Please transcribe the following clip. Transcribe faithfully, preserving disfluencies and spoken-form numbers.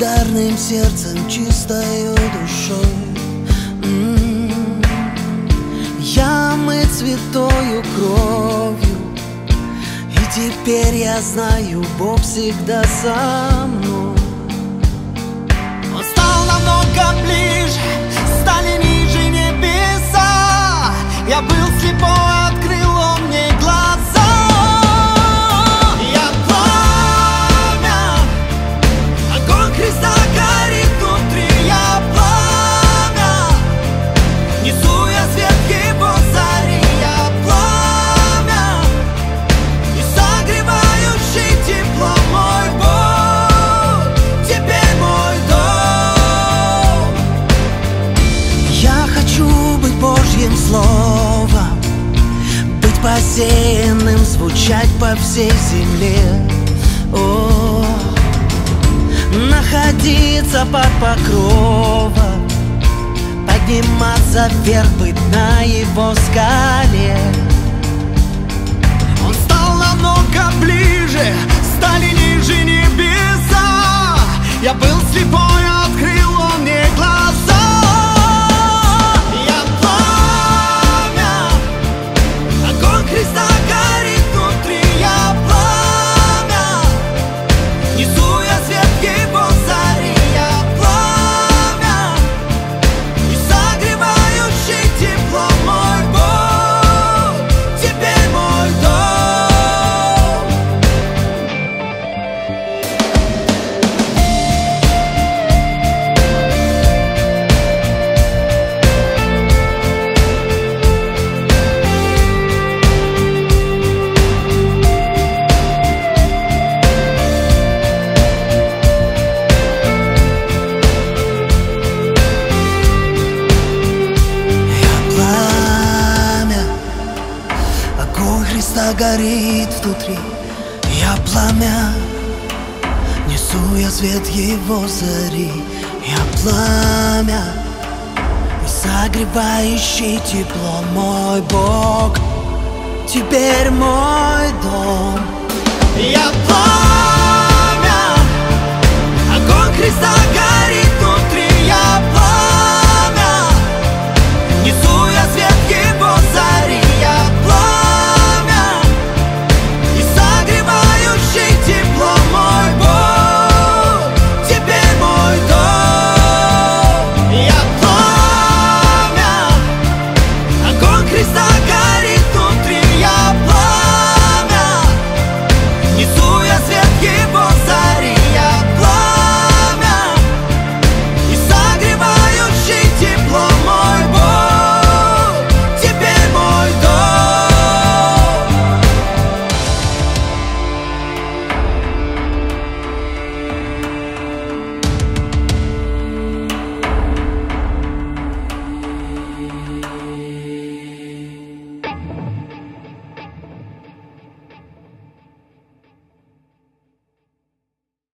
благодарным сердцем, чистою душой. М-м-м. Я омыт святою кровью, и теперь я знаю, Бог всегда со мной. Он стал намного ближе, стали ниже небеса. Я был слепой, открыл он мне глаза. Я пламя, огонь Христа горит внутри. Я пламя, несу я свет его зари. Я пламя, и согревающий тепло мой Бог, теперь мой дом. Я хочу быть Божьим словом, быть посеянным, звучать по всей земле. О, находиться под покровом, подниматься вверх, быть на его скале. Он стал намного ближе, стали ниже небеса. Я был слепой, открыл он мне глаза. Я пламя, огонь Христа горит внутри. Я пламя, несу я свет его зари. Я пламя, и согревающий тепло мой Бог, теперь мой дом. Я пламя, огонь Христа горит внутри. Я пламя, несу я свет его зари. Я пламя, и согревающий тепло мой Бог, теперь мой дом. Я пламя, огонь Христа горит